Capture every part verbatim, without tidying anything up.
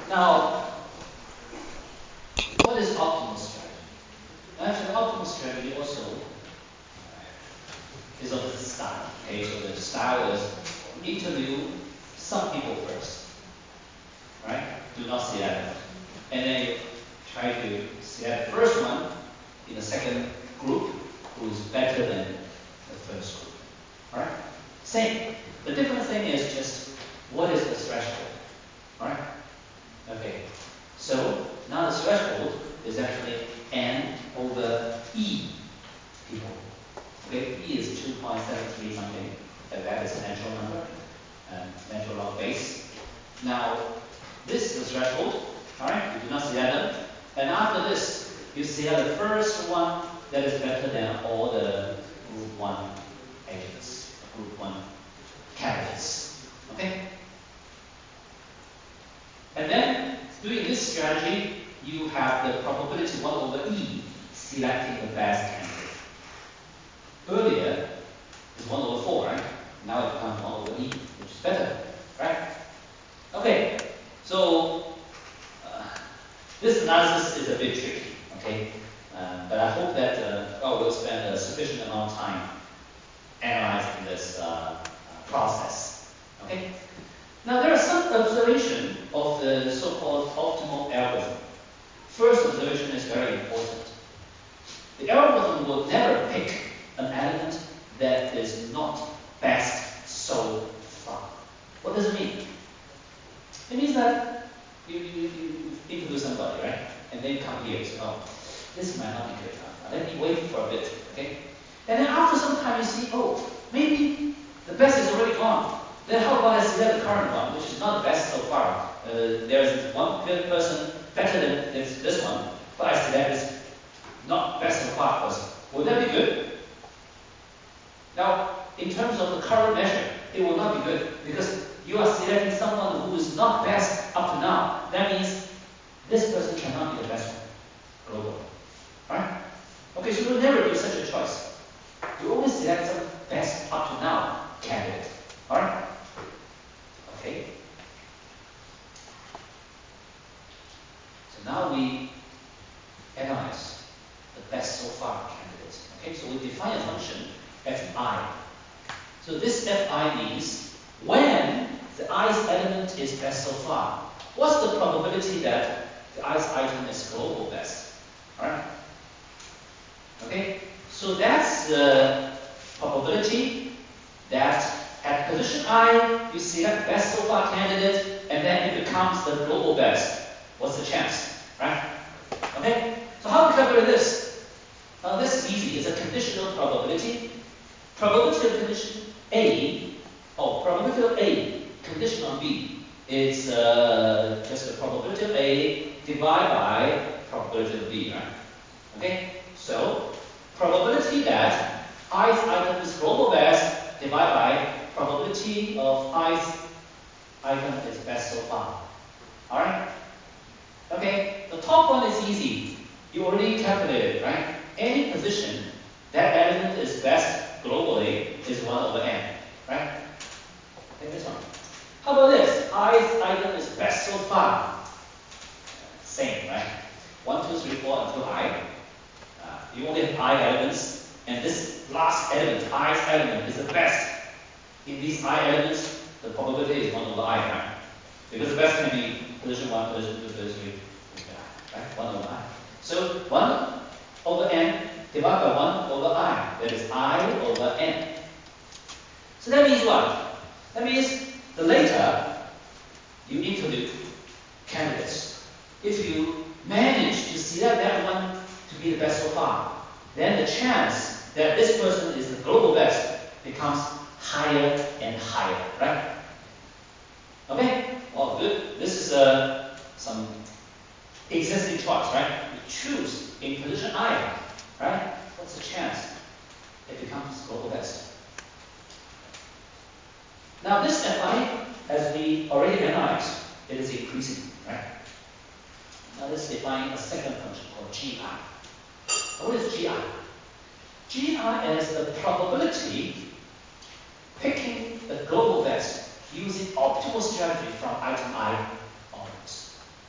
Now, what is optimal strategy? Actually, optimal strategy also is of the style. Okay, so the style is interview some people first, right? Do not select, and then you try to select the first one in the second group who is better than the first group. All right? Same. The different thing is just what is the threshold? All right? Okay. So now the threshold is actually n over e people. Okay, e is two point seven three something, and that is a natural number, and natural log base. Now, this is the threshold, all right? You do not see that. And after this, you see that the first one that is better than all the group one agents, group one candidates, okay? And then, doing this strategy, you have the probability one over e selecting the best candidate. Earlier, it's one over four, right? Now it becomes one over e, which is better, right? Okay, so uh, this analysis is a bit tricky, okay? Uh, but I hope that uh, well, we'll spend a sufficient amount of time analyzing this uh, process, okay? Now there are some observation of the so-called optimal algorithm. First observation is very important. The algorithm will never pick an element that is not best so far. What does it mean? It means that you, you, you interview somebody, right? And then you come here and say, oh, this might not be good enough. Let me wait for a bit, okay? And then after some time you see, oh, maybe the best is already gone. Then how about I select the current one, which is not the best so far? Uh, there's one good person better than this, this one, but I select this not best so far person. Would that be good? Now, in terms of the current measure, it will not be good because you are selecting someone who is not best up to now. That means this person cannot be the best one globally. Right? Okay, so you will never do such a choice. You only select some best up to now candidate. Alright? Okay. So now we analyze the best so far candidates. Okay, so we define a function fi. So this fi means when the ith element is best so far, what's the probability that the ith item is global best? Alright? Okay, so that's the probability that at position I, you select best so far candidate, and then it becomes the global best. What's the chance? Right? Okay, so how do we calculate this? Now this is easy. It's a conditional probability. Probability of condition A, oh, probability of A, condition on B. It's uh, just the probability of A divided by probability of B, right? Okay, so probability that ith item is global best divided by probability of ith item is best so far. Alright? Okay, the top one is easy. You already calculated, right? Any position that element is best globally is one over n, right? Okay, this one. How about this? ith item is best so far. Same, right? one, two, three, four, until I. Uh, you only have I elements, and this last element, ith element, is the best. In these I elements, the probability is one over I, right? Because the best can be position one, position two, position three, right? one over I. So one over n divided by one over I. That is I over n. So that means what? That means the later you interview candidates, if you manage to select that one to be the best so far, then the chance that this person is the global best becomes higher and higher, right? Okay? Well, good. This is uh, some existing choice, right? You choose in position I, right? What's the chance it becomes global best? Now this fi, as we already analyzed, it is increasing, right? Now let's define a second function called gi. What is gi? Gi is the probability picking the global best using optimal strategy from item I onwards.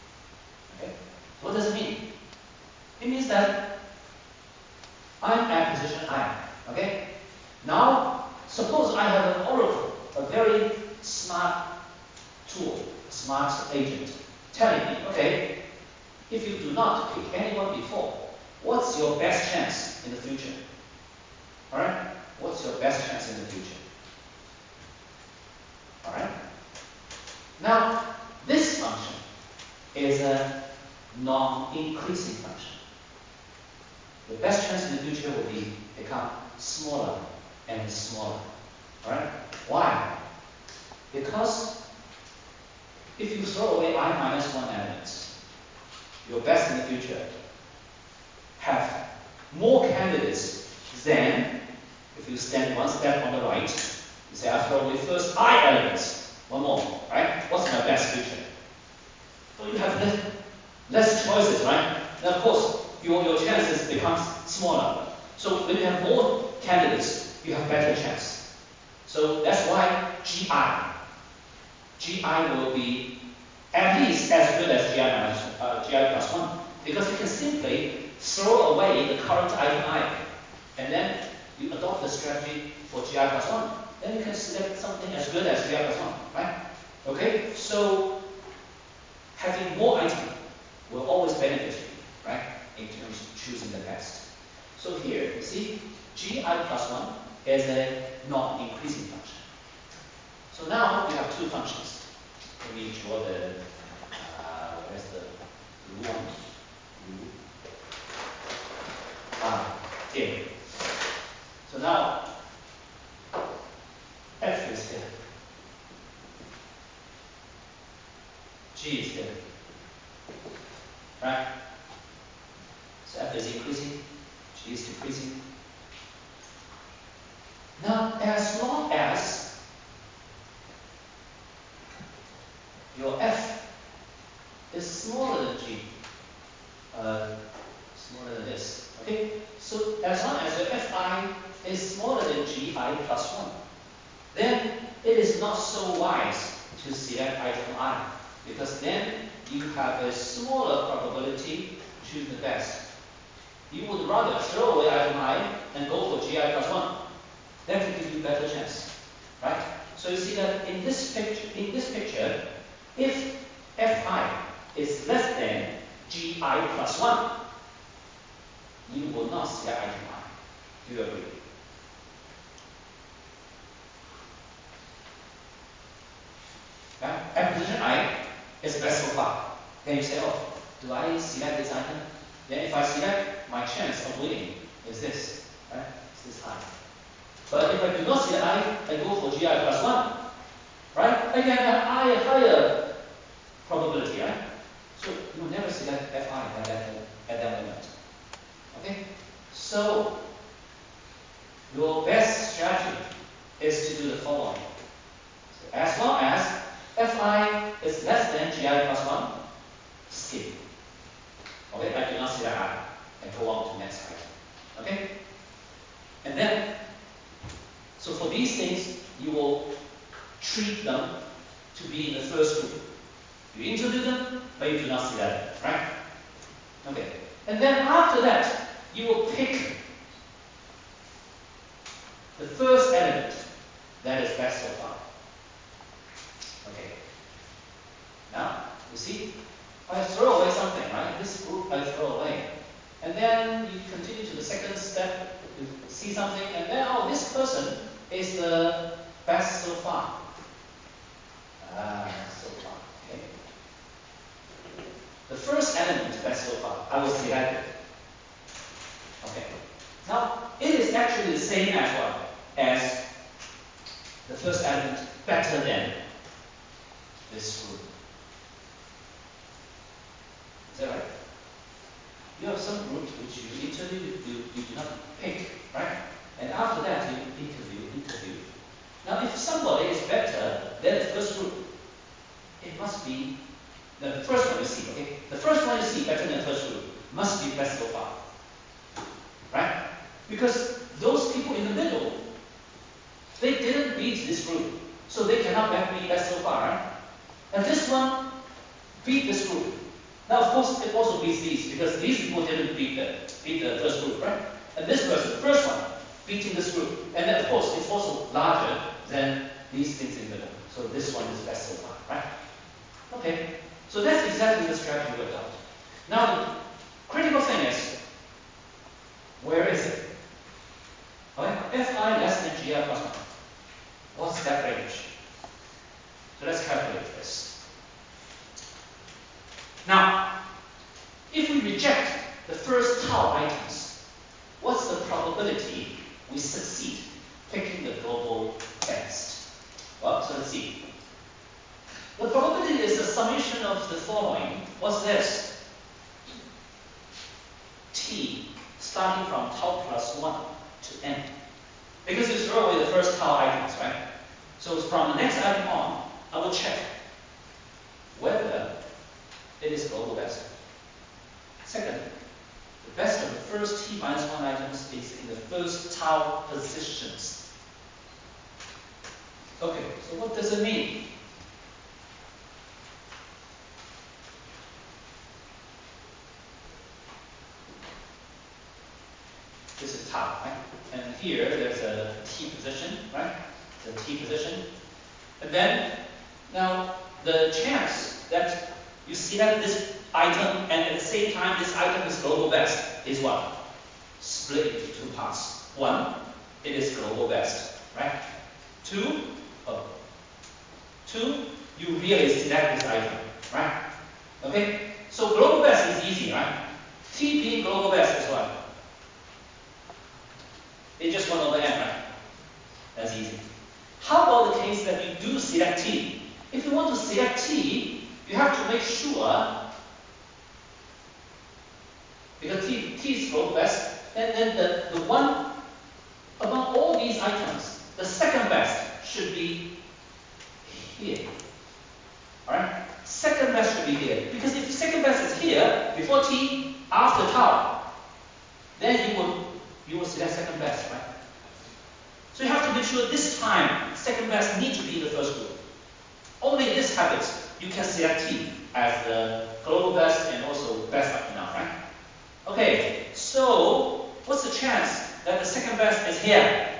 smart agent telling me, okay, if you do not pick anyone before, what's your best chance in the future? All right? What's your best chance in the future? All right? Now, this function is a non-increasing function. The best chance in the future will be become smaller and smaller. All right? Why? Because if you throw away I minus one elements, your best in the future have more candidates than if you stand one step on the right, you say I throw away first I elements, one more, right? What's my best future? So you have less, less choices, right? Now of course, your, your chances becomes smaller. So when you have more candidates, you have better chance. So that's why G I. G I will be at least as good as G I minus uh, G I plus one, because you can simply throw away the current item I, and then you adopt the strategy for G I plus one. Then you can select something as good as G I plus one, right? Okay, so having more items will always benefit you, right, in terms of choosing the best. So here, you see, G I plus one is a non-increasing function. So now we have two functions. Let me draw the, uh, where's the blue one? Blue. Ah, here. So now, F is here. G is here. Right? So F is increasing, G is decreasing. Now, as long as your F is smaller than G, uh, smaller than this, okay? So as long as your Fi is smaller than Gi plus one, then it is not so wise to select item I, because then you have a smaller probability to choose the best. You would rather throw away item I and go for Gi plus one. That will give you a better chance, right? So you see that in this picture, in this picture, if Fi is less than Gi plus one, you will not select item I. Do you agree? Right? At position I is best so far. Then you say, oh, do I select this item? Then if I select, my chance of winning is this, right? It's this high. But if I do not select I, I go for Gi plus one, right? I can have I higher probability, right? So you will never select Fi at that, at that moment. Okay? So your best strategy is to do the following. So as long as Fi is less than Gi plus one, skip. Okay, I do not select I and go on to the next item. Okay? And then, so for these things, you will treat them to be in the first group. You introduce them, but you do not select them, right? Okay. And then after that, you will pick the first element that is best so far. Okay. Now, you see, I throw away something, right? This group I throw away. And then you continue to the second step, you see something, and then, oh, this person is the best so far. Ah, so far, okay. The first element is best so far. I will select it. Okay. Now, it is actually the same as what? As the first element better than this group. Is that right? You have some groups which you interview, you, you do not pick, right? And after that, you interview, interview. Now, if somebody is better than the first group, it must be the first one you see, okay? The first one you see better than the first group must be best so far, right? Because those people in the middle, they didn't beat this group, so they cannot be best so far, right? And this one beat this group. Now, of course, it also beats these, because these people didn't beat the, beat the first group, right? And this person, the first one, beating this group. And then, of course, it's also larger than these things in the middle. So this one is best so far, right? Okay, so that's exactly the strategy we adopt. Now, the critical thing is, where is it? Okay, Fi less than Gi plus one. What's that range? So let's calculate this. Now, if we reject the first tau items, what's the probability we succeed picking the global best? Well, so let's see. The probability is the summation of the following. What's this? T starting from tau plus one to n. Because you throw away the first tau items, right? So from the next item on, I will check whether it is global best. Second, the best of the first t minus one items is in the first tau positions. Okay, so what does it mean? This is tau, right? And here there's a t position, right? The t position. And then, now the chance that you see that this item and at the same time this item is global best is what? Split into two parts. One, it is global best, right? Two, oh, two, you really select this item, right? Okay? So global best is easy, right? T being global best is what? It's just one over n, right? That's easy. How about the case that you do select t? If you want to select t, you have to make sure, because t, t is global best, then, then the, the one among all these items, the second best should be here. Alright? Second best should be here. Because if the second best is here, before t, after tau, then you will you will select second best, right? So you have to make sure this time second best need to be in the first group. Only in this habit you can select t as the global best and also best up to now, right? Okay, so what's the chance that the second best is here?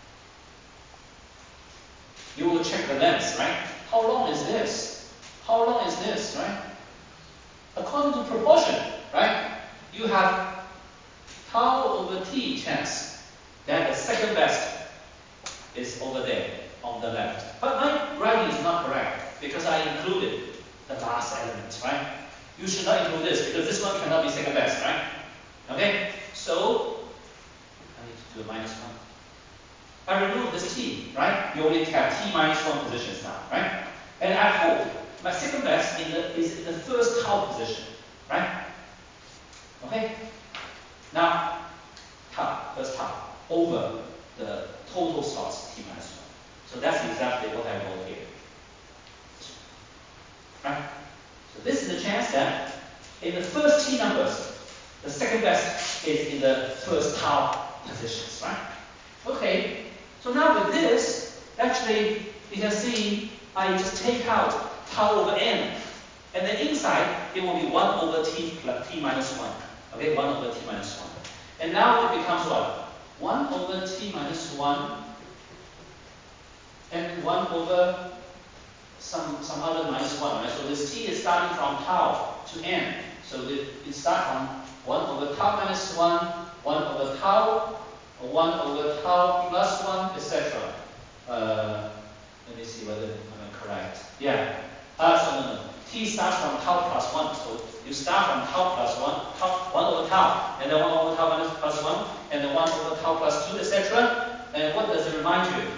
You will check the length, right? How long is this? How long is this, right? According to proportion, right? You have tau over t chance that the second best is over there on the left. But my writing is not correct because I included the last element, right? You should not include this because this one cannot be second best, right? Okay? So, I need to do a minus one. I remove this t, right? You only have t minus one positions now, right? And I hope my second best in the, is in the first tau position, right? Okay? Now, tau, first tau, over the total slots t minus one. So that's exactly what I wrote here. Right? So this is the chance that in the first t numbers, the second best is in the first tau positions, right? Okay, so now with this, actually, you can see I just take out tau over n, and then inside it will be one over t plus t minus one. Okay, one over t minus one. And now it becomes what? one over t minus one and one over some, some other minus one, right? So this t is starting from tau to n. So it, it starts from one over tau minus one, one over tau, one over tau plus one, et cetera. Uh, let me see whether I'm correct. Yeah. Uh, so no, no. T starts from tau plus one. So you start from tau plus one, tau, one over tau, and then one over tau minus plus one, and then one over tau plus two, et cetera. And what does it remind you?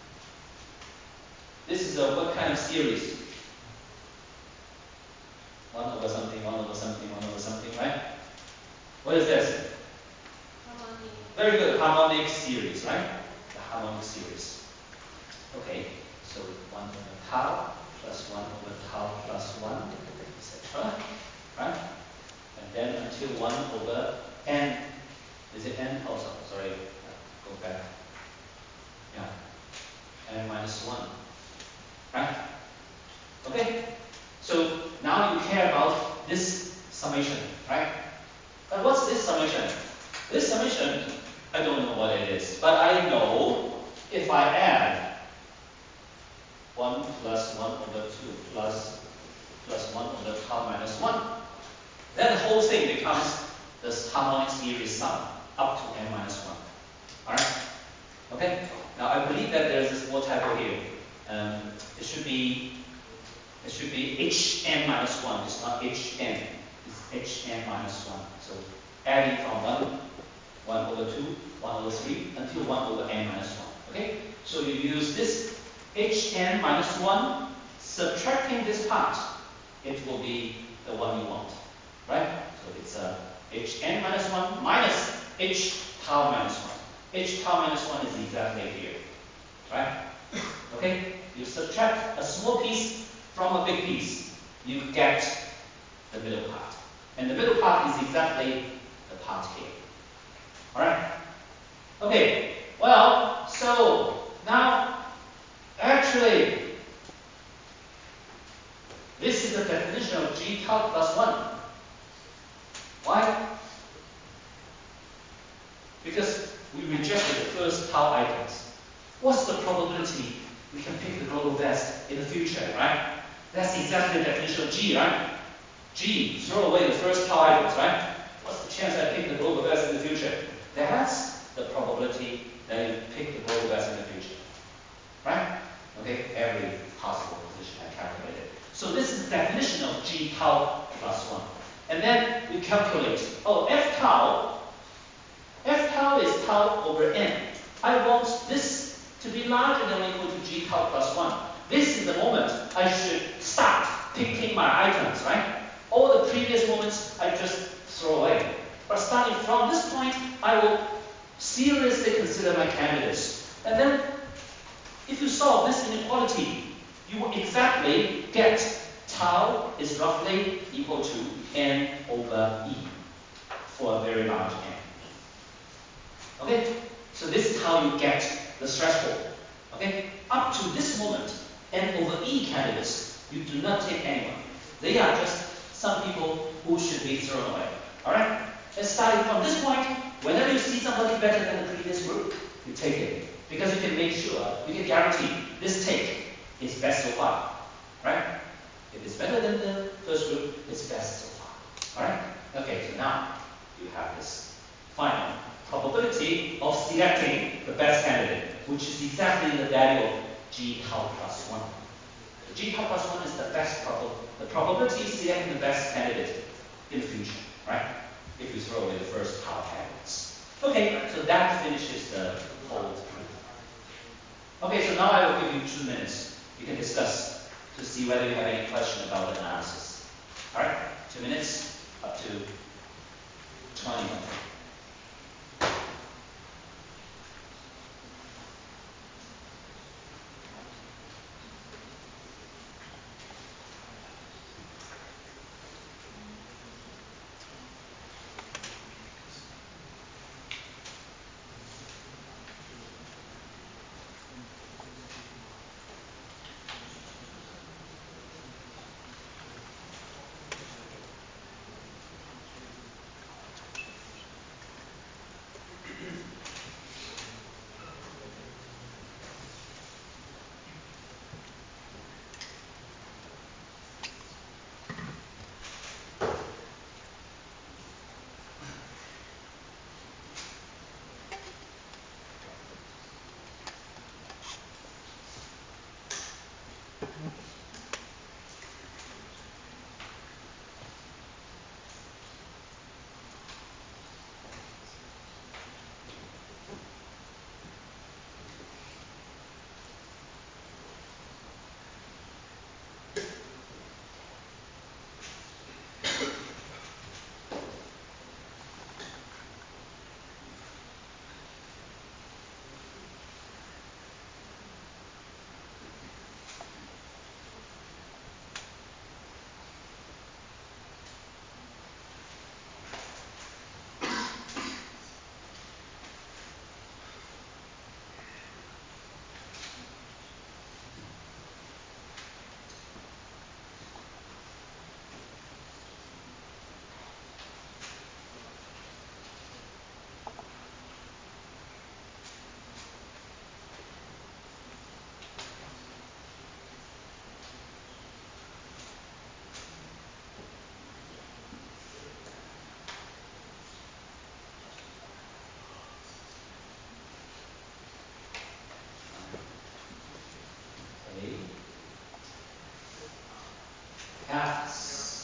This is a what kind of series? One over something, one over something, one over something, right? What is this? Harmonic. Very good, harmonic series, right? The harmonic series. Okay, so one over tau plus one over tau plus one, et cetera. Right? And then until one over n. Is it n? Oh, sorry. Go back. Yeah. N minus one. Right? Okay? So now you care about this summation, right? But what's this summation? This summation, I don't know what it is, but I know if I add one plus one over two plus thing becomes this harmonic series sum up to n minus one. Alright? Okay? Now I believe that there's a small typo here. Um, it should be it should be hn minus one. It's not hn. It's hn minus one. So adding from one, one over two, one over three until one over n minus one. Okay? So you use this hn minus one, subtracting this part, it will be the one you want. Right? So it's a uh, hn minus one minus h tau minus one. H tau minus one is exactly here. Right? Okay? You subtract a small piece from a big piece, you get the middle part. And the middle part is exactly the part here. Alright? Okay, well, so now actually this is the definition of g tau plus one. Why? Because we rejected the first tau items. What's the probability we can pick the global best in the future, right? That's exactly the definition of G, right? G, throw away the first tau items, right? What's the chance I pick the global best in the future? That's the probability that you pick the global best in the future. Right? Okay, every possible position I calculated. So this is the definition of G tau plus one. And then we calculate, oh, F tau, F tau is tau over n. I want this to be larger than or equal to G tau plus one. This is the moment I should start picking my items, right? All the previous moments I just throw away. But starting from this point, I will seriously consider my candidates. And then, if you solve this inequality, you will exactly get tau is roughly equal to n over e for a very large n. Okay? So this is how you get the threshold. Okay? Up to this moment, n over e candidates, you do not take anyone. They are just some people who should be thrown away. Alright? And starting from this point, whenever you see somebody better than the previous group, you take it. Because you can make sure, you can guarantee this take is best so far. Right? If it's better than the first group, it's best so far. Alright? Okay, so now you have this final probability of selecting the best candidate, which is exactly the value of G tau plus one. So G tau plus one is the best prob the probability of selecting the best candidate in the future, right? If you throw away the first tau candidates. Okay, so that finishes the whole proof. Okay, so now I will give you two minutes. You can discuss to see whether you have any question about the analysis. Alright, two minutes up to twenty minutes.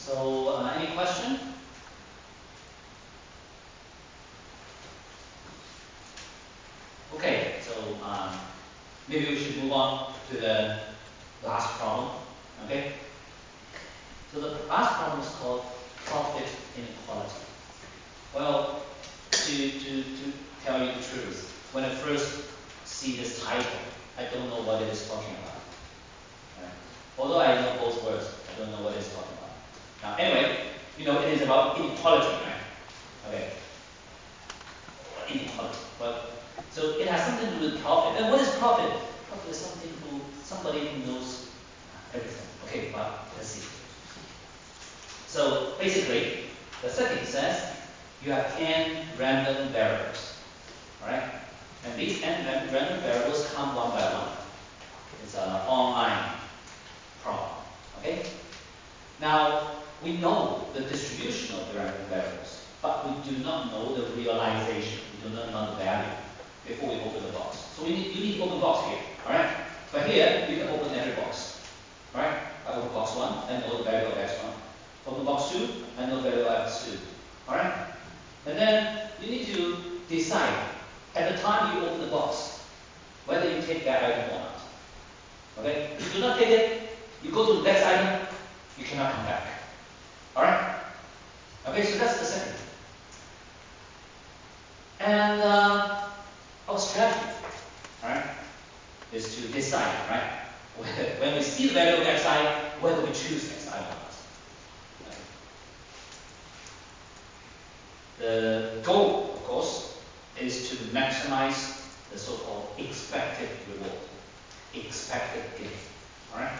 So, uh, any question? Okay, so um, maybe we should move on to the last problem. Okay? So the last problem is called profit inequality. Well, to, to, to tell you the truth, when I first see this title, I don't know what it is talking about. Right? Although I know both words, I don't know what it's talking about. Now, anyway, you know, it is about inequality, right? Okay. Inequality. Well, so it has something to do with profit. And what is profit? Profit is something who, somebody who knows everything. Okay, well, let's see. So basically, the circuit says you have n random variables. Alright? And these n random variables come one by one. It's an online problem. Okay? Now, we know the distribution of the random variables, but we do not know the realization. We do not know the value before we open the box. So we need, you need to open box here. Alright? But here, you can open every box. Alright? I open box one, I know the value of x one. Open box two, I know the value of x two. Alright? And then you need to decide at the time you open the box whether you take that item or not. Okay? If you do not take it, you go to the next item, you cannot come back. Alright? Okay, so that's the second. And uh, our strategy, alright, is to decide, right? When we see the value of xi, whether we choose xi or not. Okay. The goal, of course, is to maximize the so-called expected reward, expected gain. Alright?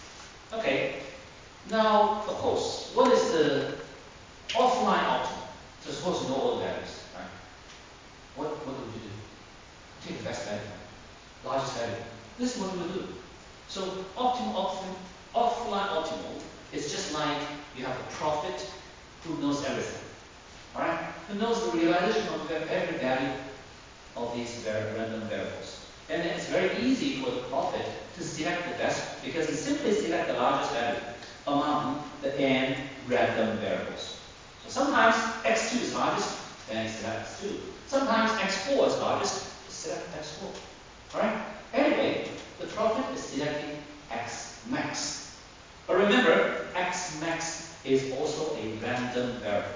Okay. Now, of course, what is the offline optimum? So suppose you know all the values, right? What what would you do? Take the best value, largest value. This is what we will do. So optimal optimum, offline optimal is just like you have a prophet who knows everything. Alright? Who knows the realization of every value of these random variables. And it's very easy for the prophet to select the best because he simply selects the largest value among the n random variables. So sometimes x two is largest, then he selects x two. Sometimes x four is largest, he selects x four. Alright? Anyway, the prophet is selecting x max. But remember, x max is also a random variable.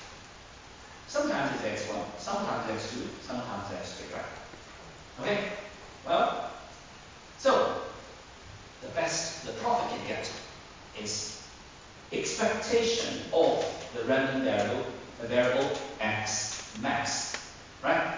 Sometimes it's x one, sometimes it's x two, sometimes it's x three, right? Okay? Well, so the best the prophet can get is expectation of the random variable, the variable x max, right?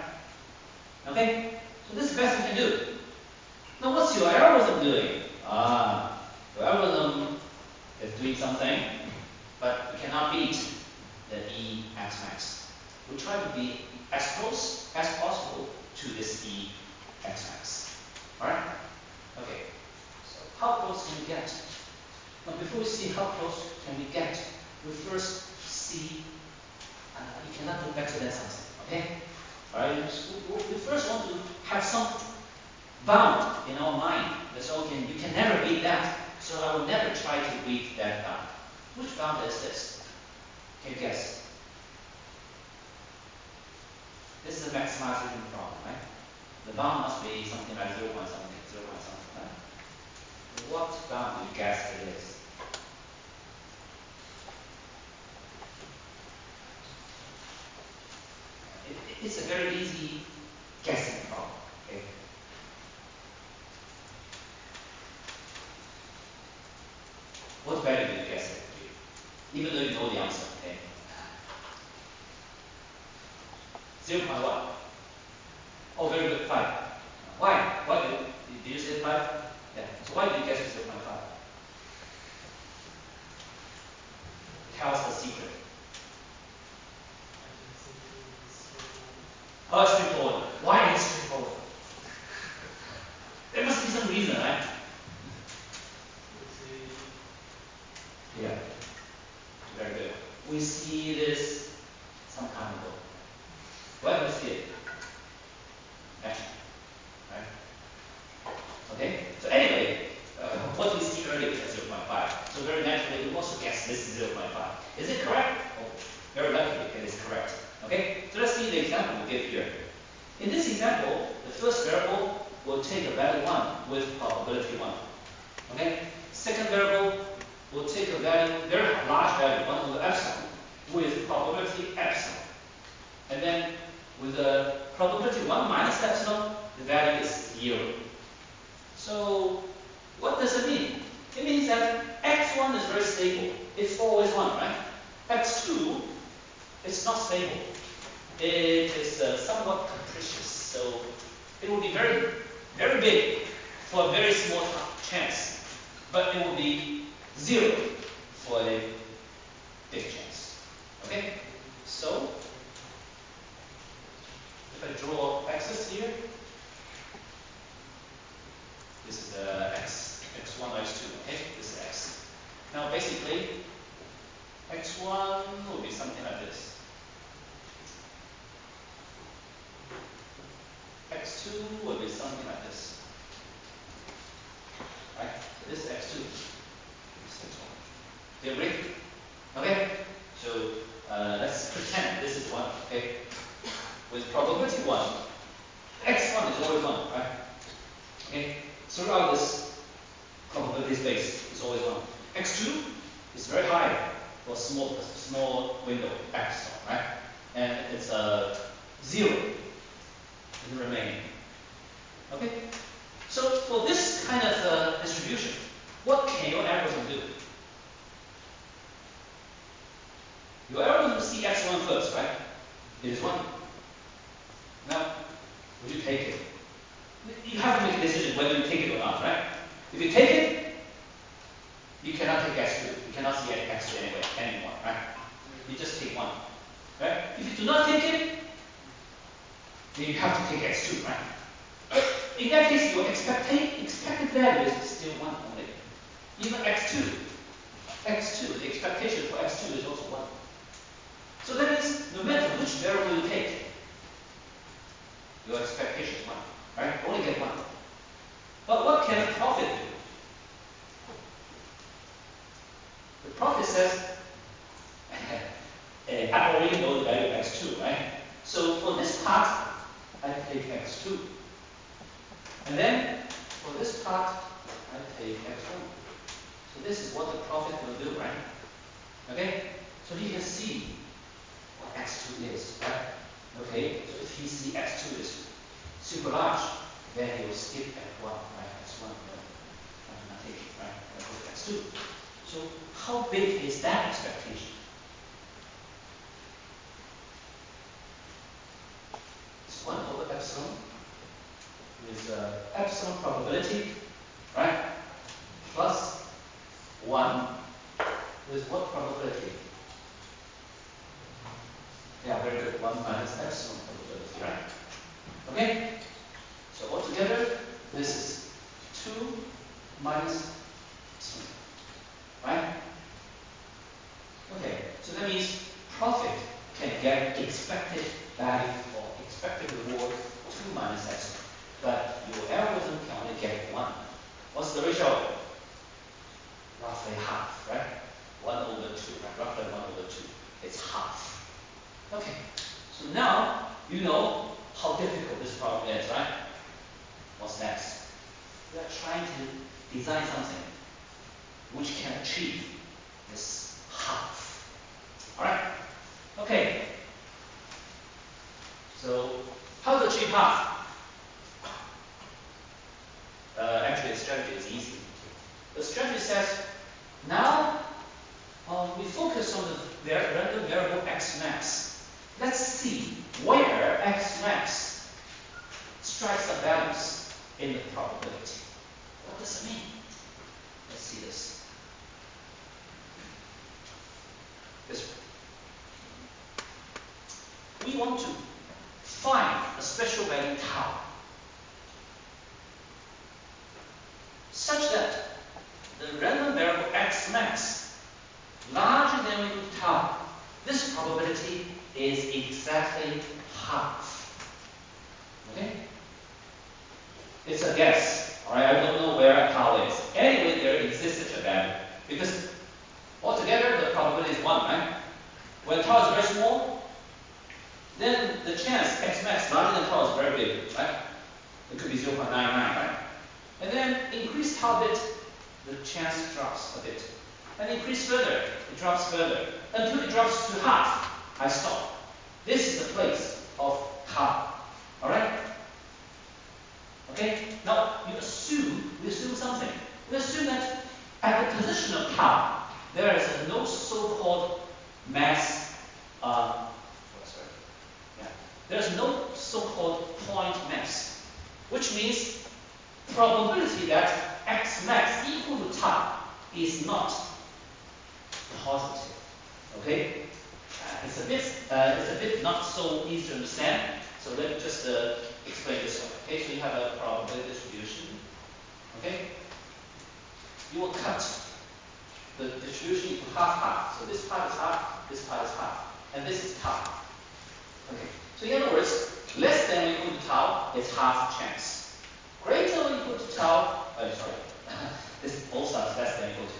Okay? So this is the best we can do. Now what's your algorithm doing? Ah, your algorithm is doing something, but we cannot beat the E x max. We try to be as close as possible to this E x max. Alright? Okay. So how close can we get? Now before we see how close can we get, we first see uh, you cannot do better than something. Okay? Alright? We first want to have some bound in our mind. So can, you can never beat that. So I will never try to beat that bound. Which bound is this? Can you guess? This is a maximization problem, right? The bound must be something like zero point something, zero point something, right? What bound do you guess it is? It, it's a very easy guessing problem, okay? What value do you guess it to be? Even though you know the answer, okay? zero point one. Oh, very good, five. Why? Why did, did you say five? Yeah. So why did you guess zero point five? Tell us the secret. Oh, it's straightforward. Why is it straightforward? There must be some reason, right? Yeah. Very good. We see this some time ago. Where do we see it? Naturally. Right? Okay? So anyway, uh, what we see earlier was zero point five. So very naturally, we also guess this is zero point five. First variable will take a value one with probability one. Okay? Second variable will take a value, very large value, one over epsilon, with probability epsilon. And then with the probability one minus epsilon, the value is zero. So what does it mean? It means that x one is very stable. It's always one, right? x two is not stable. It is uh, somewhat capricious. So it will be very, very big for a very small chance. But it will be zero for a big chance. Okay? So if I draw x's here, this is uh, x, x one, x two, okay? This is x. Now basically, x one will be something like this. x two will be something like this. Right? So this is x two. This is x one. Do you agree? Okay? So uh, let's pretend this is one, okay? With probability one, x one is always one, right? Okay? Throughout this probability space is always one. x two is very high for small small window x, right? And it's a uh, zero in the remaining. Okay? So for this kind of uh, distribution, what can your algorithm do? Your algorithm see x one first, right? It is one. Now, would you take it? You have to make a decision whether you take it or not, right? If you take it, you cannot take x two. You cannot see x two anyway, anymore, right? You just take one, right? If you do not take it, then you have to take x two, right? But in that case, your expected expected value is still one only. Even x two, x two, the expectation for x two is also one. So that means no matter which variable you take, your expectation is one, right? Only get one. But what can the profit do? The profit says, I already know the value of x two, right? So for this part, I take x two. And then for this part, I take x one. So this is what the profit will do, right? Okay? So he can see what x two is, right? Okay? So if he sees x two is super large, then he will skip at one, right? x one, no, I'm not taking, right? I'll go to x two. So how big is that expectation? It's one over epsilon with uh, epsilon probability, right? Plus one with what probability? Yeah, very good. one minus epsilon probability, right? Okay? So altogether, this is two minus two, right? Okay, so that means profit can get expected value or expected reward two minus epsilon. But your algorithm can only get one. What's the ratio? Roughly half, right? one over two, right? Roughly one over two. It's half. Okay, so now you know how difficult this problem is, right? What's next? We are trying to design something which can achieve this half. Alright? Okay. So, how to achieve half? Uh, actually, the strategy is easy. The strategy says, now um, we focus on the random variable x max. Let's see where x max strikes the values in the probability. What does it mean? Let's see this. This one. We want to find a special value tau such that the random variable x max larger than or equal to tau. This probability is exactly half. Okay? It's a guess. Alright, I don't know where tau is. Anyway, there exists such a value. Because altogether the probability is one, right? When tau is very small, then the chance x max larger than tau is very big, right? It could be zero point nine nine, right? And then increase tau bit, the chance drops a bit. And increase further, it drops further. Until it drops to half, I stop. This is the place of tau. Alright? Okay? Now you assume, we assume something. We assume that at the position of tau, there is no so-called mass, uh, oh, sorry. Yeah. There's no so-called point mass, which means probability that x max equal to tau is not positive. Okay? Uh, it's a bit, uh, it's a bit not so easy to understand. So let me just uh, explain this one. Okay, so you have a probability distribution. Okay, you will cut the distribution into half half. So this part is half, this part is half, and this is tau. Okay, so in other words, less than or equal to tau is half chance. Greater or equal to tau, oh sorry, this both sides less than or equal to.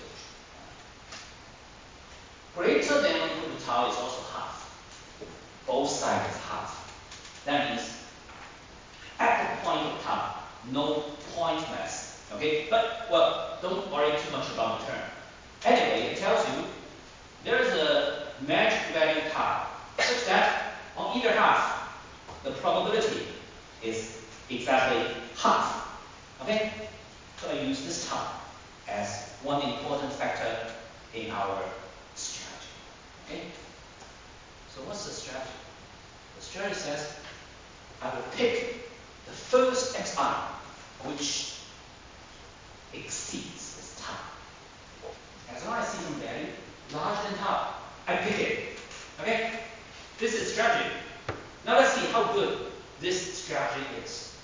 Greater than or equal to tau is also half. Both sides is half. That means at the point of tau, no point mass. Okay, but well, don't worry too much about the term. Anyway, it tells you there is a magic value tau such that on either half, the probability is exactly half. Okay, so I use this tau as one important factor in our strategy. Okay, so what's the strategy? The strategy says I will pick the first xi which exceeds this tau. As long as I see some value larger than tau, I pick it. Okay? This is strategy. Now let's see how good this strategy is.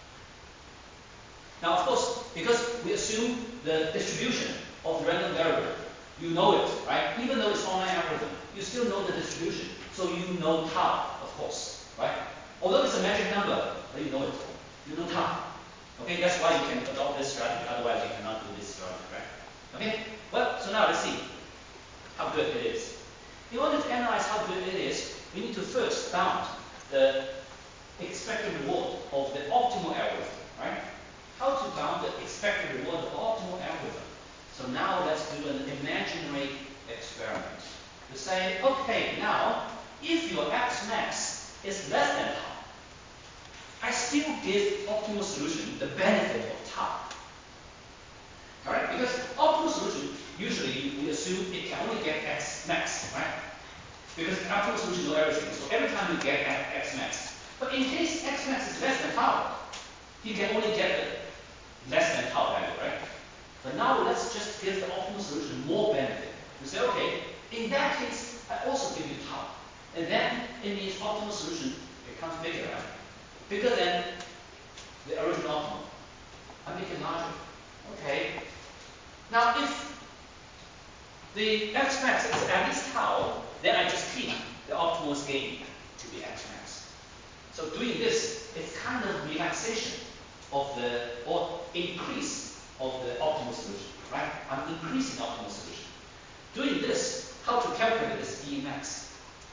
Now of course, because we assume the distribution of the random variable, you know it, right? Even though it's online algorithm, you still know the distribution. So you know tau, of course, right? Although it's a magic number, but you know it. You know tau. Okay, that's why you can adopt this strategy, otherwise you cannot do this strategy, right? Okay? Well, so now let's see how good it is. In order to analyze how good it is, we need to first bound the expected reward of the optimal algorithm, right? How to bound the expected reward of the optimal algorithm. So now let's do an imaginary experiment. To say, okay, now if your x max is less than tau, I still give optimal solution the benefit of tau. Alright, because optimal solution, usually we assume it can only get x max, right? Because optimal solution knows everything, so every time you get x max. But in case x max is less than tau, you can only get the less than tau value, right? But now let's just give the optimal solution more benefit. We say, okay, in that case, I also give you tau. And then it means optimal solution becomes bigger, right? Bigger than the original optimal. I make it larger. Okay. Now if the x max is at least tau, then I just keep the optimal gain to be x max. So doing this is kind of relaxation of the, or increase of the optimal solution, right? I'm increasing the optimal solution. Doing this, how to calculate this E max?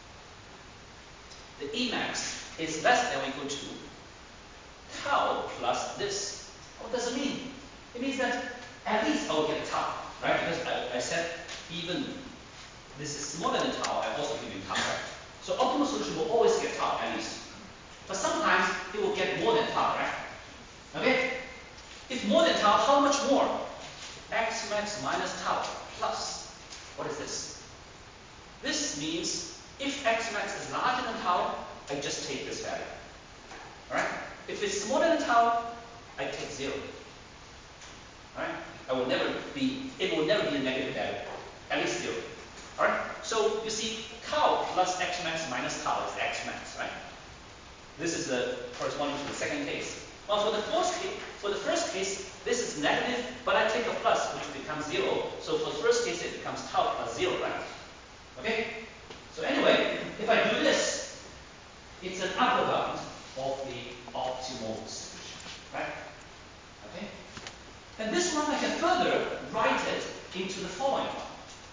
The E max is less than or equal to tau plus this. What does it mean? It means that at least I will get tau, right? Because I, I said even this is smaller than tau, I also give you tau, right? So optimal solution will always get tau at least. But sometimes it will get more than tau, right? Okay? If more than tau, how much more? X max minus tau plus. What is this? This means if x max is larger than tau, I just take this value. Alright? If it's smaller than tau, I take zero. Alright? I will never be, it will never be a negative value. At least zero. Alright? So you see, tau plus x max minus tau is x max, right? This is the corresponding to the second case. Well, for the first case, for the first case, this is negative, but I take a plus, which becomes zero. So for the first case, it becomes tau plus zero, right? Okay? So anyway, if I do this, it's an upper bound of the optimal solution, right? Okay? And this one I can further write it into the following one.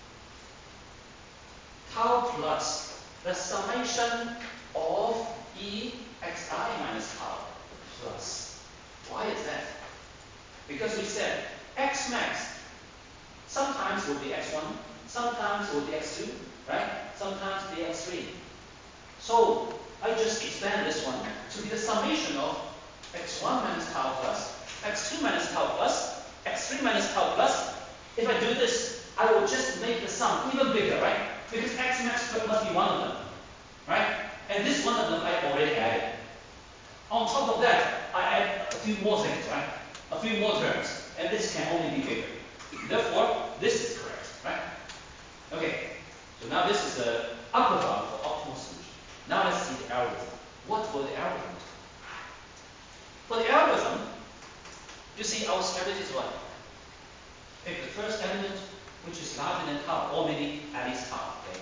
Tau plus the summation of E xi minus tau plus Why is that? Because we said x max sometimes will be x one, sometimes will be x two, right? Sometimes be x three. So I just expand this one to be the summation of x one minus tau plus, x two minus tau plus, x three minus tau plus. If I do this, I will just make the sum even bigger, right? Because x max must be one of them, right? And this one of them I already added. On top of that, I add a few more things, right? A few more terms, and this can only be bigger. Therefore, this is correct, right? Okay, so now this is the upper bound for optimal solution. Now let's see the algorithm. What will the algorithm do? For the algorithm, you see our strategy is what? Pick the first element which is larger than tau, or maybe at least tau, okay?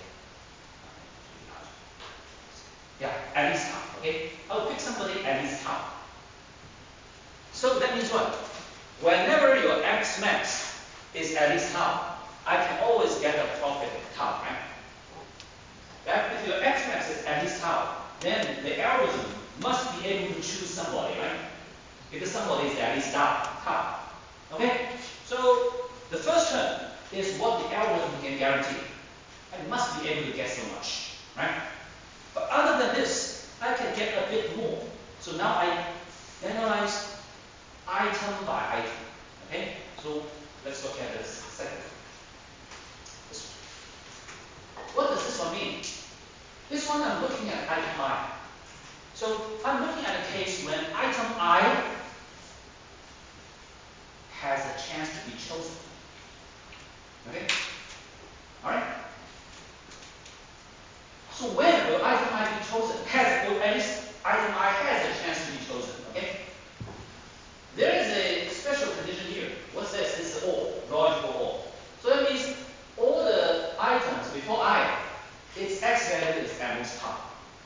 Yeah, at least tau, okay? I'll pick somebody at least tau. So that means what? Whenever your x max is at least tau, I can always get a profit of tau, right? That if your x max is at least tau, then the algorithm must be able to choose somebody, right? Because somebody is at least tau. tau. Okay? So the first term is what the algorithm can guarantee. I must be able to get so much, right? But other than this, I can get a bit more. So now I analyze item by item. Okay? So let's look at this second one. This one. What does this one mean? This one I'm looking at item I. So I'm looking at a case when item I has a chance to be chosen. Okay? Alright? So when will item I be chosen? Has, or at least item I has a chance to be chosen. Okay? There is a special condition here. What's this? It's or, logical or. So that means all the items before I, its x value is at most tau.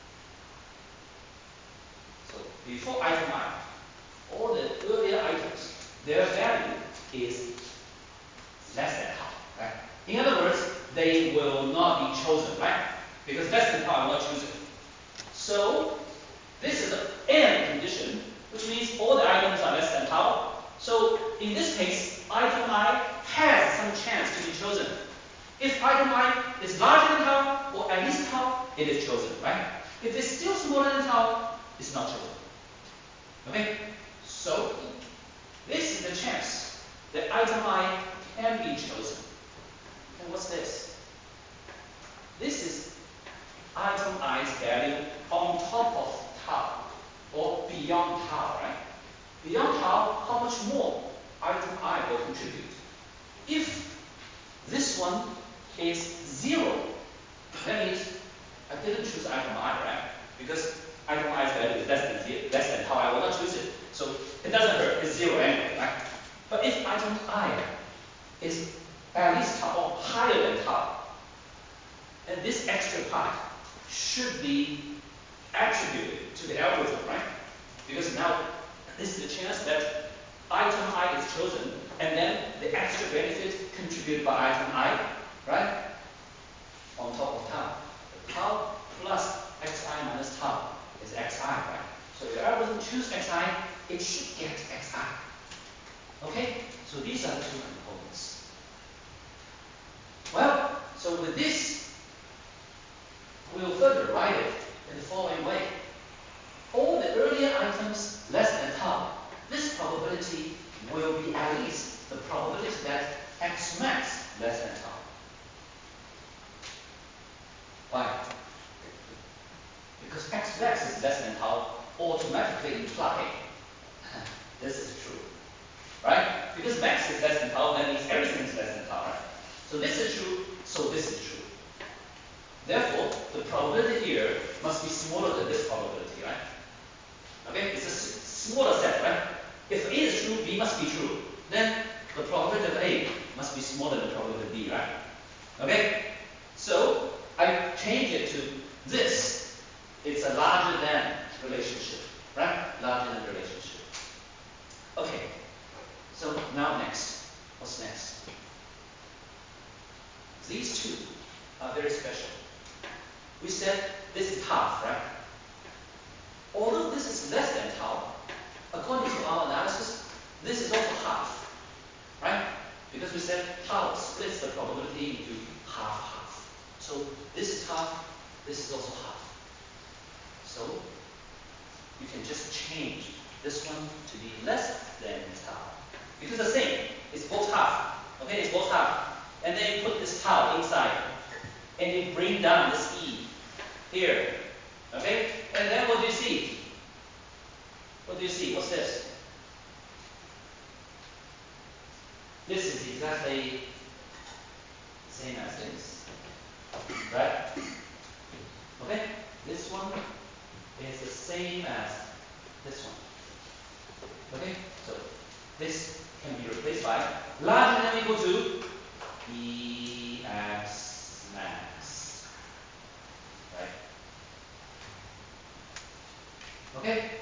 So before item I, all the earlier items, their value is less than tau. Right? In other words, they will not be chosen, right? Because less than tau, I will not choose it. So this is the end condition, which means all the items are less than tau. So in this case, item I has some chance to be chosen. If item I is larger than tau, or at least tau, it is chosen, right? If it's still smaller than tau, it's not chosen. Okay? So this is the chance that item I can be chosen. And what's this? This is item I's value on top of tau, or beyond tau, right? Beyond tau, how much more item I will contribute? If this one is zero, that means I didn't choose item I, right? Because item I's value is less than zero, less than tau, I will not choose it. So it doesn't hurt, it's zero anyway, right? But if item I is at least tau or higher than tau, and this extra part should be attributed to the algorithm, right? Because now this is the chance that item I is chosen, and then the extra benefit contributed by item I, right? On top of tau. The tau plus xi minus tau is xi, right? So if the algorithm chooses xi, it should get xi. Okay? So these are the two components. Well, so with this, we will further write it in the following way. All the earlier items less than tau, this probability will be at least the probability that x max less than tau. Why? Because x max is less than tau automatically imply this is true. Right? Because max is less than tau, that means everything is less than tau, right? So this is true, so this is true. Therefore, the probability here must be smaller than this probability, right? Okay, it's a smaller set, right? If A is true, B must be true. Then the probability of A must be smaller than the probability of B, right? Okay? So I change it to this. It's a larger than relationship, right? Larger than relationship. Okay. So now next. What's next? These two are very special. We said this is half, right? Although this is less than tau, according to our analysis, This is also half, right? Because we said tau splits the probability into half half. So this is half, this is also half. So you can just change this one to be less than tau. Because the same, it's both half. Okay, it's both half. And then you put this tau inside. And you bring down this e here. Okay? And then what do you see? What do you see? What's this? This is exactly the same as this. Right? Okay? This one is the same as this one. Okay? So this can be replaced by larger than or equal to E x max. Right? Okay?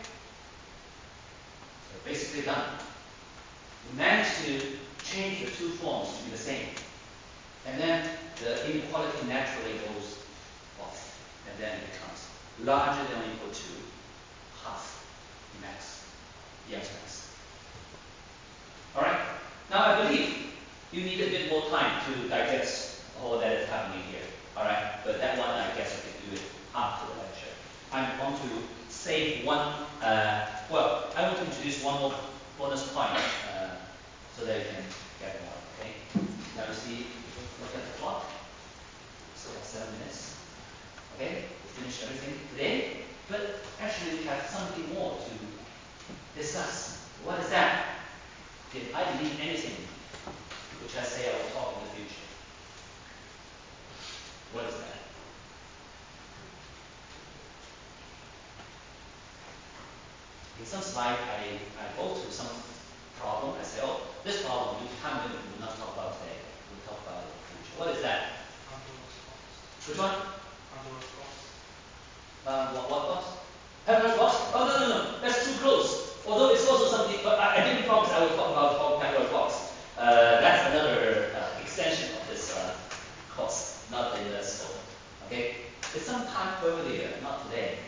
So basically done. We managed to change the two forms to be the same. And then the inequality naturally goes off. And then it becomes larger than or equal to half max, E x max. Alright? Now I believe you need a bit more time to digest all that is happening here. Alright? But that one I guess I can do it after the lecture. I want to save one, uh, well, I want to introduce one more bonus point uh, so that you can get more. Okay? Now you see, look at the clock. So that's seven minutes. Okay? We finished everything today. But actually we have something more to discuss. What is that? Did I leave anything which I say I will talk in the future? What is that? In some slide, I, I go to some problem. I say, oh, this problem we can't we will not talk about today. We'll talk about it in the future. What is that? Which one? Uh, what, what box? Pandora's box? Oh, no, no, no. That's too close. Although it's also something, but I, I didn't promise I will talk about Pandora's box. Uh, that's another uh, extension of this uh, course, not in the scope. Okay? It's some time earlier, not today.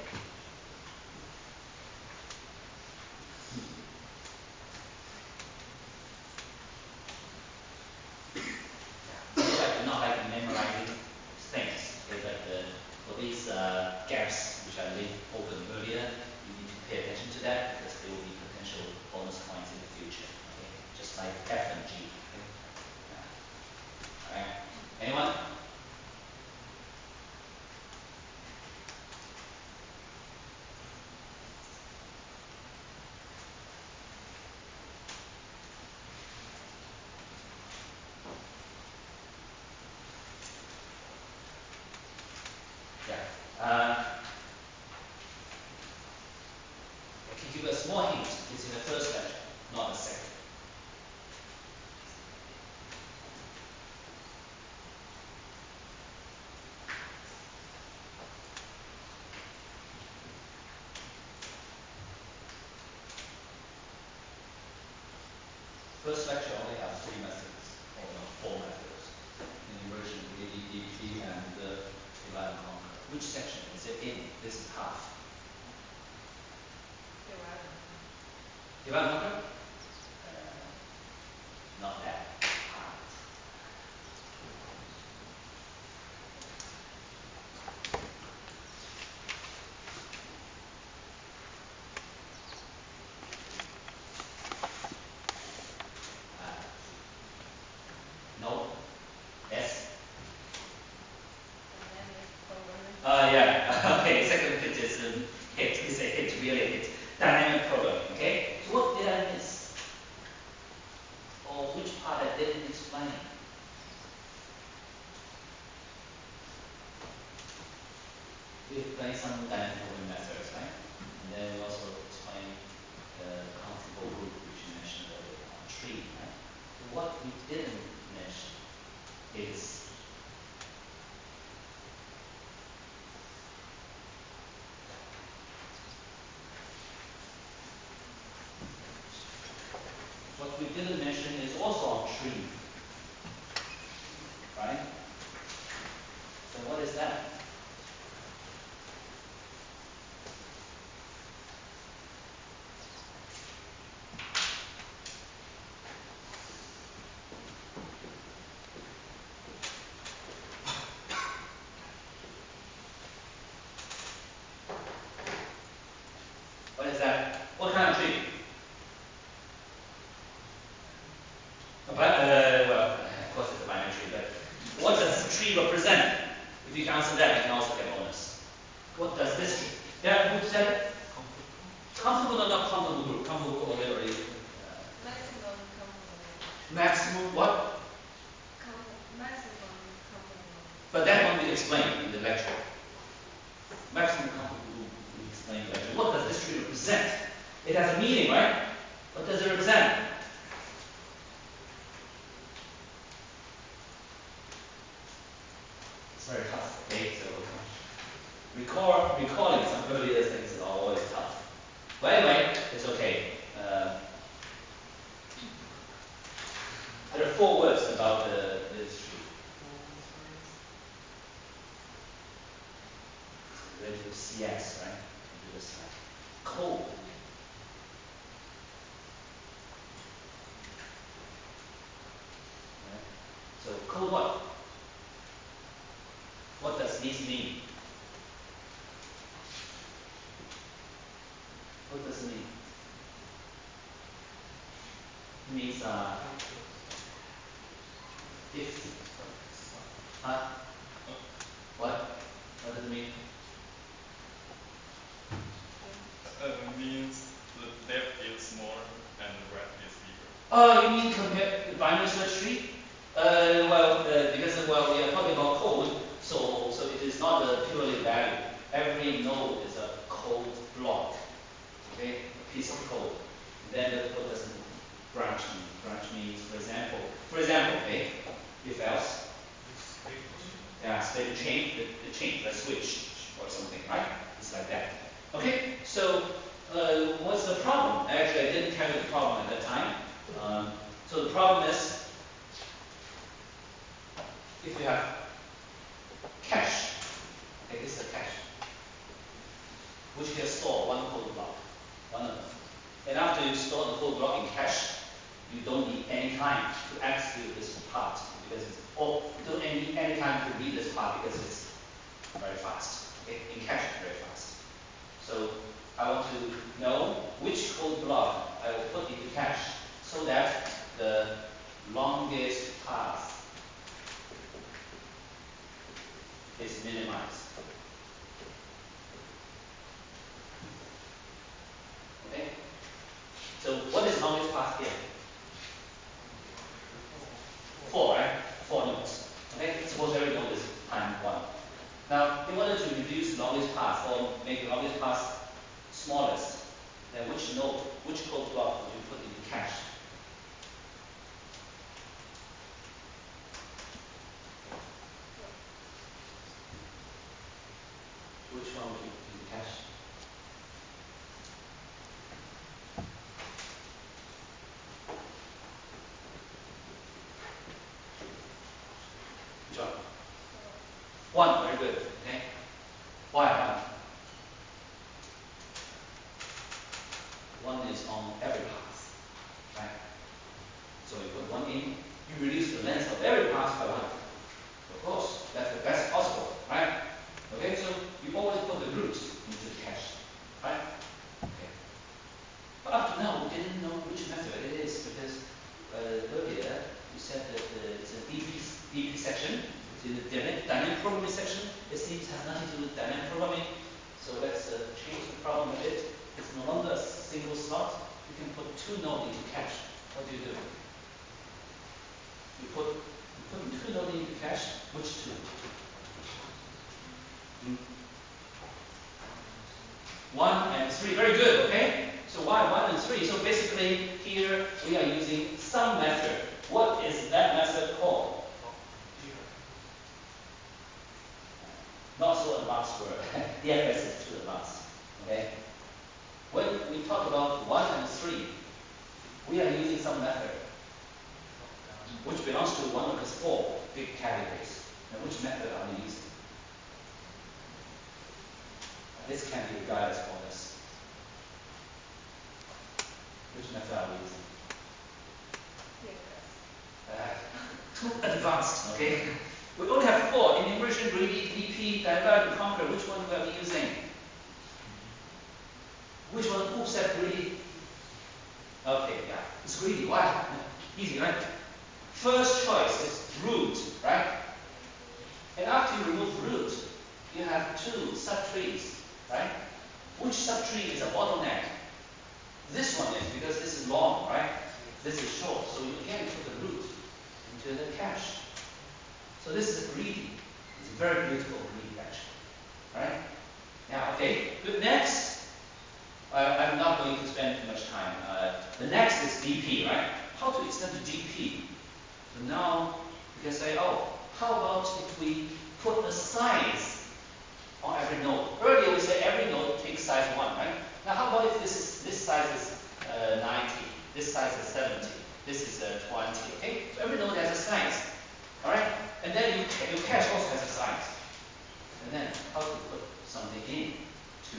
So I do not like memorizing things. Okay? But uh, for these uh, gaps which I leave open earlier, you need to pay attention to that because there will be potential bonus points in the future. Okay? Just like F and G. Okay? Yeah. Alright. Anyone? Yeah. Uh, I can give a small hint. It's in the first lecture, not the second. First lecture only has three methods, or no, four methods. In immersion, A D D P, and uh, divide and conquer. Which section is it in? This is half. Divide and conquer? Uh, not that hard. Uh, no? Yes? Uh, yeah. Okay, second hit is um, hit. It's a hit, really hit. Dynamic programming, okay? So what did I miss? Or which part I didn't explain? We explained some dynamic programming methods, right? And then we also explained the countable group, which you mentioned earlier on tree, right? So what we didn't mention is what we didn't mention is also on tree, right? So what is that? What does this tree? Yeah, who said it? Comfortable or not comfortable group? Comfortable or already? Uh, Maximum comfortable. maximum what? Com maximum comfortable. But that won't be explained in the lecture. Maximum comfortable group will be explained in the lecture. What does this tree represent? It has a meaning, right? What does it represent? It's very tough, okay? So recall, recalling some earlier things is always tough. But anyway, it's okay. Uh, there are four words about the, this tree. Related to C S, right? Do this slide. Cold. Right? So cold what? What does this mean? What does it mean? It means uh, if. Huh? What? What does it mean? Uh, means the depth is smaller and the breadth is bigger. Oh, you mean compare the binary search tree? Uh, well, uh, because uh, well, we are talking about code, so so it is not a purely value. Every node is a code block, okay, a piece of code. Then the code doesn't branch mean. Branch means, for example, for example, okay, if else, yeah, state the change, the, the change, the switch or something, right? It's like that. Okay, so uh, what's the problem? Actually, I didn't tell you the problem at that time. Um, so the problem is, if you have cache, okay, this is a cache, which can store one code block, one of them. And after you store the code block in cache, you don't need any time to execute this part because it's, or you don't need any time to read this part because it's very fast. Okay, in cache it's very fast. So I want to know which code block I will put into cache so that the longest path is minimized. Okay? So what is longest path here? Four, right? Four nodes. Okay? Suppose every node is time one. Now, in order to reduce longest path or make the longest path smallest, then which node, which code block would you put into cache? Which one would you put into cache? Which one? One, very good. Okay? Why one? One is on every path. Right? So you put one in, you reduce the length of every path by one. Of course, that's the best possible, right? Okay, so you always put the root into the cache. Right? Okay. But up to now we didn't know which method it is because uh, earlier you said that uh, it's a D P, D P section. It's in the dynamic, dynamic programming section. It seems has nothing to do with dynamic programming. So let's uh, change the problem a bit. It's no longer a single slot. You can put two nodes into cache. What do you do? You put you put two nodes into cache. Which two? Hmm? One and three. Very good. Okay. So why one and three? So basically here we are using some method. What is that method called? Not so advanced word. D F S is too advanced. Okay. When we talk about one and three, we are using some method which belongs to one of these four big categories. Now, which method are we using? This can be regarded as bonus. Which method are we using? Uh, too advanced, okay? We only have four: enumeration, greedy, D P, divide, and conquer. Which one are we using? Which one? Who said greedy? Okay, yeah, it's greedy. Why? Easy, right? First choice is root, right? And after you remove root, you have two subtrees, right? Which subtree is a bottleneck? This one is, because this is long, right? This is short, so you again put the root into the cache. So this is a greedy. It's a very beautiful greedy, actually. Right? Now, okay, good. Next, uh, I'm not going to spend too much time. Uh, the next is D P, right? How to extend to D P? So now you can say, oh, how about if we put a size on every node? Earlier we said every node takes size one, right? Now how about if this is this size is uh, ninety, this size is seventy, this is uh, twenty, okay? So every node has a size, all right? And then you, your cache also has a size. And then how to put something in to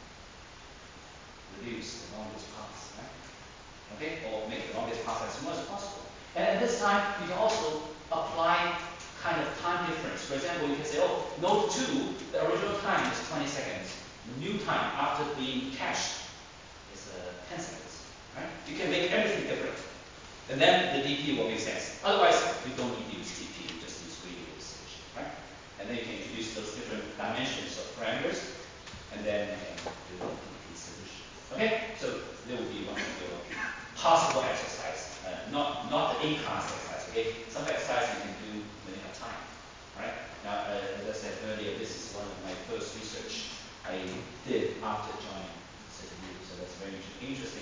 reduce the longest path, right? Okay, or make the longest path as small as possible. And at this time, you can also apply kind of time difference. For example, you can say, oh, node two, the original time is twenty seconds. The new time after being cached is uh, ten seconds, right? You can make everything different. And then the D P will make sense. Otherwise, you don't need to use D P, you just use radio solution, right? And then you can introduce those different dimensions of parameters, and then you can develop D P solution. Okay? So there will be one of your possible exercise, uh, not not the in-class exercise. Okay? Some exercise you can do when you have time. Right? Now, uh, as I said earlier, this is one of my first research I did after joining C I T U, so that's very interesting.